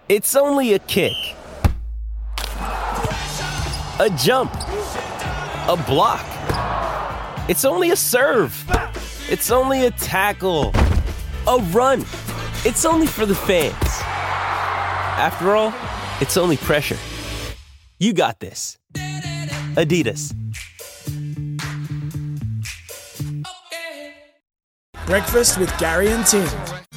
It's only a kick, a jump, a block. It's only a serve. It's only a tackle, a run. It's only for the fans. After all, it's only pressure. You got this. Adidas. Breakfast with Gary and Tim.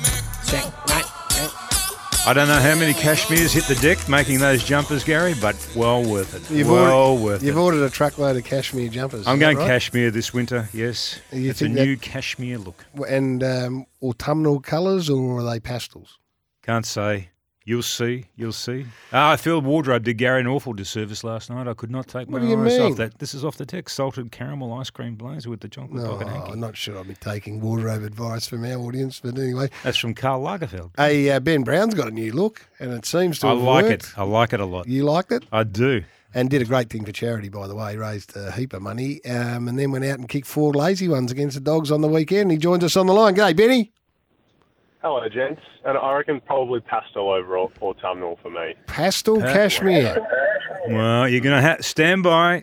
I don't know how many cashmeres hit the deck making those jumpers, Gary, but well worth it. You've ordered a truckload of cashmere jumpers. I'm going cashmere this winter, yes. It's a new cashmere look. And autumnal colours, or are they pastels? Can't say. You'll see. I feel wardrobe did Gary an awful disservice last night. I could not take my eyes off that. This is off the text. Salted caramel ice cream blazer with the chocolate pocket hanky. I'm not sure I'll be taking wardrobe advice from our audience, but anyway. That's from Karl Lagerfeld. Hey, Ben Brown's got a new look, and it seems to have worked. I like it a lot. You liked it? I do. And did a great thing for charity, by the way. He raised a heap of money, and then went out and kicked 4 lazy ones against the Dogs on the weekend. He joins us on the line. G'day, Benny. Hello, gents. And I reckon probably pastel over autumnal for me. Pastel cashmere. Well, you're going to stand by.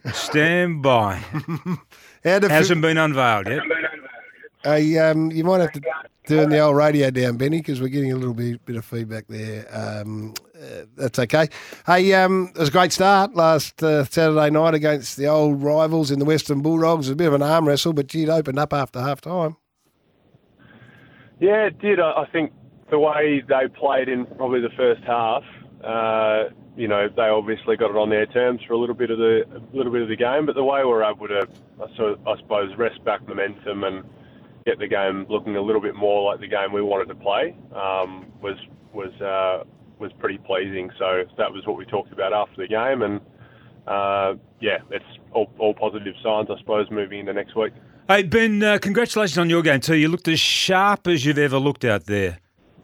Hasn't been unveiled yet. You might have to turn the old radio down, Benny, because we're getting a little bit of feedback there. That's okay. Hey, it was a great start last Saturday night against the old rivals in the Western Bulldogs. It was a bit of an arm wrestle, but it opened up after half time. Yeah, it did. I think the way they played in probably the first half, they obviously got it on their terms for a little bit of the game. But the way we were able to, I suppose, wrest back momentum and get the game looking a little bit more like the game we wanted to play was pretty pleasing. So that was what we talked about after the game, and it's all positive signs, I suppose, moving into next week. Hey, Ben, congratulations on your game too. You looked as sharp as you've ever looked out there.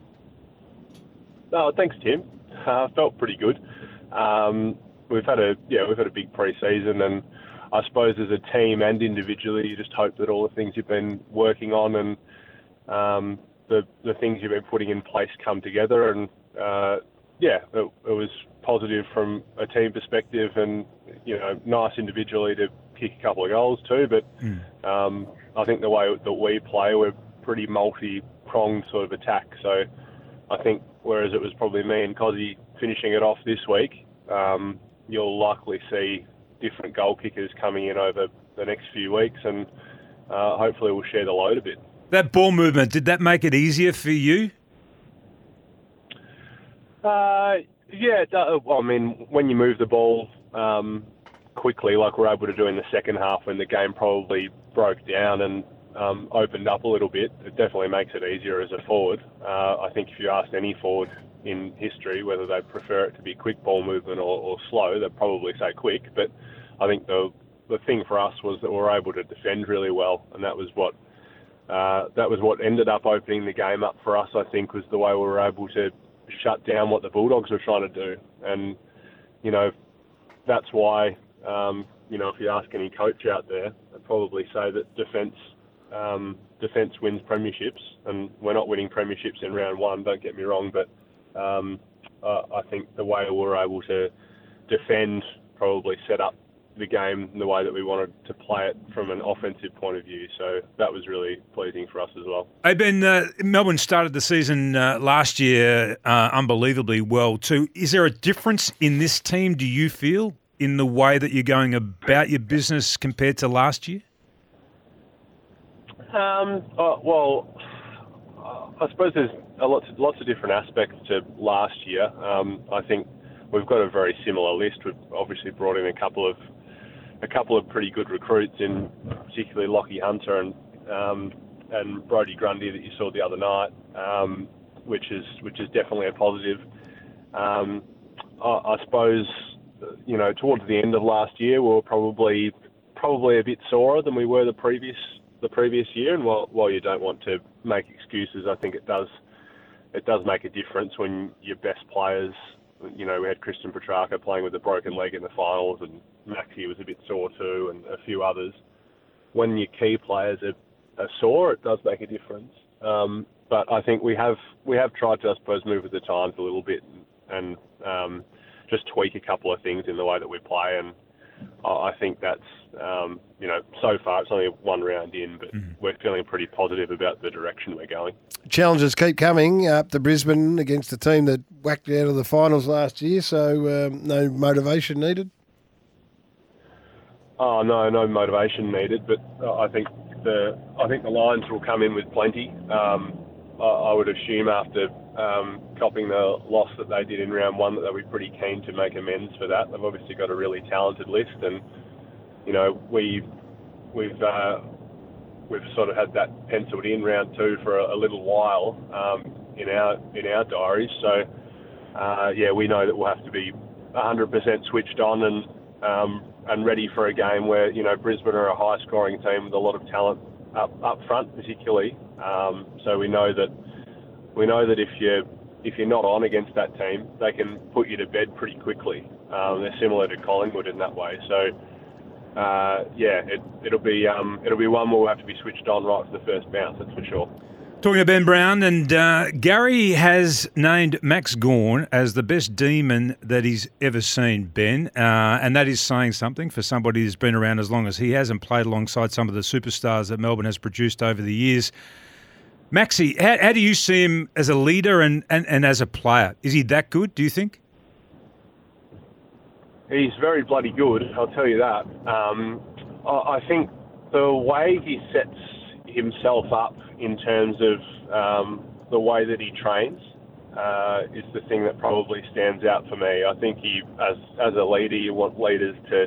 Oh, thanks, Tim. Felt pretty good. We've had a big pre-season, and I suppose as a team and individually, you just hope that all the things you've been working on and the things you've been putting in place come together. And it was positive from a team perspective, and nice individually to kick a couple of goals too. But I think the way that we play, we're pretty multi-pronged sort of attack. So I think whereas it was probably me and Cozzy finishing it off this week, you'll likely see different goal kickers coming in over the next few weeks, and hopefully we'll share the load a bit. That ball movement, did that make it easier for you? When you move the ball quickly, like we're able to do in the second half when the game probably broke down and opened up a little bit, it definitely makes it easier as a forward. I think if you asked any forward in history whether they prefer it to be quick ball movement or slow, they'd probably say quick. But I think the thing for us was that we were able to defend really well, and that was what ended up opening the game up for us, I think, was the way we were able to shut down what the Bulldogs were trying to do. And, that's why, if you ask any coach out there, they'd probably say that defence wins premierships, and we're not winning premierships in round one, don't get me wrong, but I think the way we were able to defend probably set up the game in the way that we wanted to play it from an offensive point of view. So that was really pleasing for us as well. Hey, Ben, Melbourne started the season last year unbelievably well too. Is there a difference in this team, do you feel, in the way that you're going about your business compared to last year? I suppose there's lots of different aspects to last year. I think we've got a very similar list. We've obviously brought in a couple of pretty good recruits, in particularly Lockie Hunter and Brodie Grundy that you saw the other night, which is definitely a positive. I suppose towards the end of last year we were probably a bit sorer than we were the previous year. And while you don't want to make excuses, I think it does make a difference when your best players. We had Christian Petrarca playing with a broken leg in the finals, and Maxi was a bit sore too, and a few others. When your key players are sore, it does make a difference. But I think we have tried to, I suppose, move with the times a little bit and just tweak a couple of things in the way that we play. And I think that's, so far it's only one round in, but we're feeling pretty positive about the direction we're going. Challenges keep coming up to Brisbane against a team that whacked you out of the finals last year, so no motivation needed? Oh, no motivation needed, but I think the Lions will come in with plenty. I would assume after copping the loss that they did in round one that they'll be pretty keen to make amends for that. They've obviously got a really talented list, and we've sort of had that penciled in round two for a little while in our diaries. So we know that we'll have to be 100% switched on and ready for a game where Brisbane are a high-scoring team with a lot of talent up front, particularly. So we know that if you're not on against that team, they can put you to bed pretty quickly. They're similar to Collingwood in that way. So it'll be one where we'll have to be switched on right from the first bounce. That's for sure. Talking to Ben Brown, and Gary has named Max Gawn as the best demon that he's ever seen, Ben, and that is saying something for somebody who's been around as long as he has and played alongside some of the superstars that Melbourne has produced over the years. Maxie, how do you see him as a leader and as a player? Is he that good, do you think? He's very bloody good, I'll tell you that. I think the way he sets himself up in terms of the way that he trains is the thing that probably stands out for me. I think he, as a leader, you want leaders to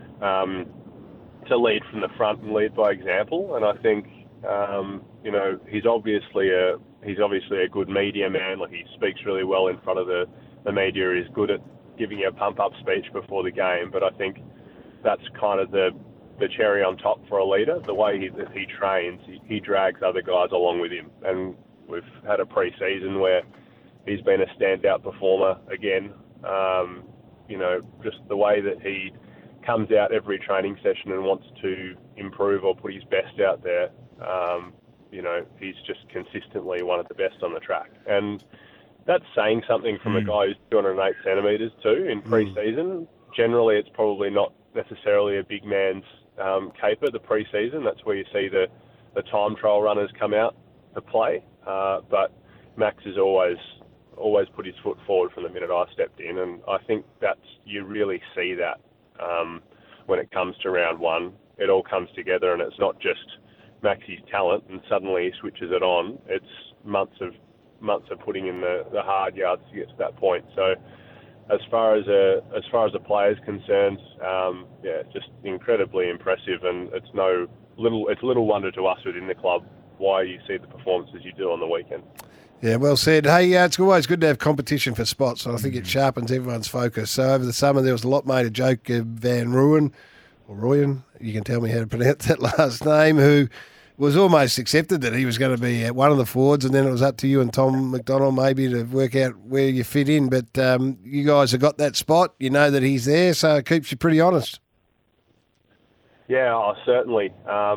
lead from the front and lead by example. And I think he's obviously a good media man. Like, he speaks really well in front of the media. He's good at giving you a pump-up speech before the game. But I think that's kind of the cherry on top for a leader. The way he trains, he drags other guys along with him. And we've had a pre-season where he's been a standout performer again. Just the way that he comes out every training session and wants to improve or put his best out there. He's just consistently one of the best on the track. And that's saying something from a guy who's 208 centimetres too in pre-season. Generally, it's probably not necessarily a big man's caper, the pre-season. That's where you see the time trial runners come out to play. But Max has always put his foot forward from the minute I stepped in, and I think you really see that when it comes to round one. It all comes together, and it's not just Maxie's talent and suddenly he switches it on. It's months of putting in the hard yards to get to that point. So as far as a player's concerned, just incredibly impressive, and it's little wonder to us within the club why you see the performances you do on the weekend. Yeah, well said. Hey, it's always good to have competition for spots, and I think it sharpens everyone's focus. So over the summer there was a lot made a joke of Van Rooyen, or Royen, you can tell me how to pronounce that last name, who was almost accepted that he was going to be at one of the forwards, and then it was up to you and Tom McDonald maybe to work out where you fit in. But you guys have got that spot. You know that he's there, so it keeps you pretty honest. Yeah, certainly.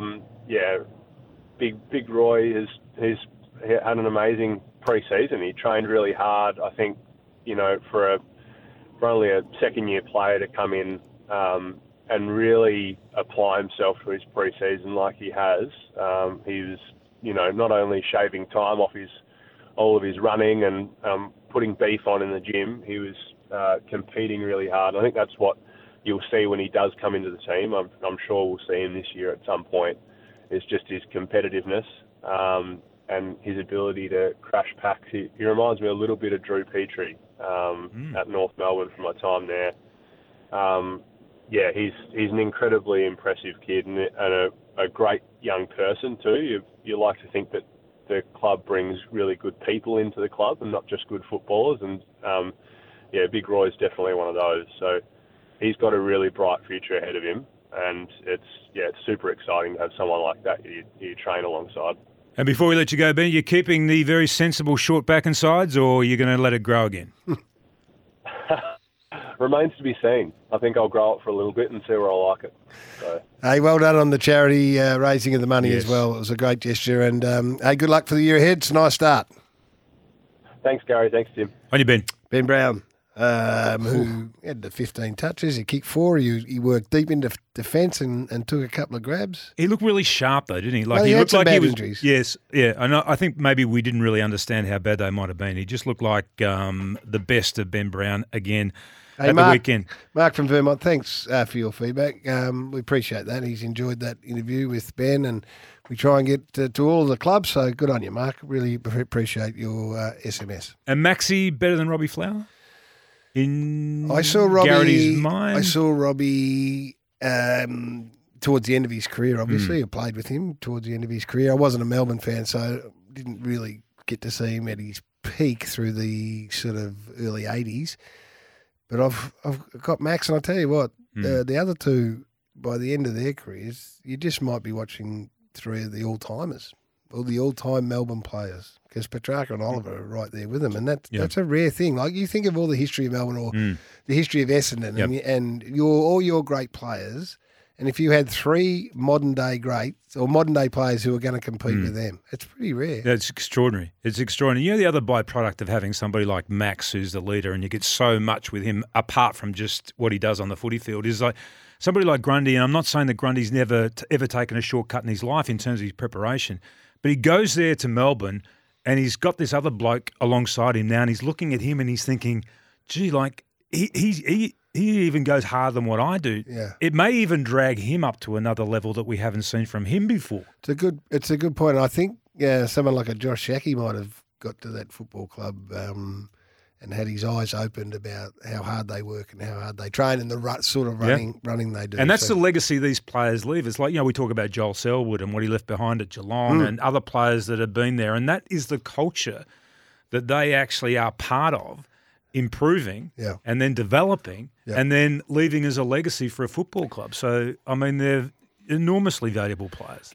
Big Roy has had an amazing pre-season. He trained really hard. I think, for only a second-year player to come in and really apply himself to his pre-season like he has. He was, not only shaving time off all of his running and putting beef on in the gym, he was competing really hard. I think that's what you'll see when he does come into the team. I'm sure we'll see him this year at some point. It's just his competitiveness and his ability to crash packs. He reminds me a little bit of Drew Petrie at North Melbourne from my time there. He's an incredibly impressive kid and a great young person too. You like to think that the club brings really good people into the club and not just good footballers. And Big Roy's definitely one of those. So he's got a really bright future ahead of him, and it's super exciting to have someone like that you train alongside. And before we let you go, Ben, you're keeping the very sensible short back and sides, or are you going to let it grow again? Remains to be seen. I think I'll grow it for a little bit and see where I like it. So. Hey, well done on the charity raising of the money as well. It was a great gesture. And, hey, good luck for the year ahead. It's a nice start. Thanks, Gary. Thanks, Tim. On you, Ben. Ben Brown. who had the 15 touches. He kicked 4. He worked deep into defence and took a couple of grabs. He looked really sharp, though, didn't he? Well, he looked like bad he was. injuries. Yes, yeah. And I think maybe we didn't really understand how bad they might have been. He just looked like the best of Ben Brown again at the weekend. Mark from Vermont, thanks for your feedback. We appreciate that. He's enjoyed that interview with Ben, and we try and get to all of the clubs. So good on you, Mark. Really appreciate your SMS. And Maxi better than Robbie Flower? I saw Robbie. Garrity's mind? I saw Robbie towards the end of his career. Obviously, I played with him towards the end of his career. I wasn't a Melbourne fan, so didn't really get to see him at his peak through the sort of early 80s. But I've got Max, and I'll tell you what, the other two, by the end of their careers, you just might be watching 3 of the all-timers, or the all-time Melbourne players, because Petrarca and Oliver are right there with them, and that's a rare thing. Like, you think of all the history of Melbourne or the history of Essendon and all your great players, and if you had 3 modern-day greats or modern-day players who are going to compete with them, it's pretty rare. That's extraordinary. It's extraordinary. You know, the other byproduct of having somebody like Max, who's the leader, and you get so much with him apart from just what he does on the footy field, is like somebody like Grundy, and I'm not saying that Grundy's never ever taken a shortcut in his life in terms of his preparation, but he goes there to Melbourne and he's got this other bloke alongside him now, and he's looking at him and he's thinking, gee, like he even goes harder than what I do. Yeah. It may even drag him up to another level that we haven't seen from him before. It's a good point. I think someone like a Josh Shackey might have got to that football club and had his eyes opened about how hard they work and how hard they train and the sort of running they do. And that's the legacy these players leave. It's like, we talk about Joel Selwood and what he left behind at Geelong and other players that have been there. And that is the culture that they actually are part of, improving and then developing and then leaving as a legacy for a football club. So, I mean, they're enormously valuable players.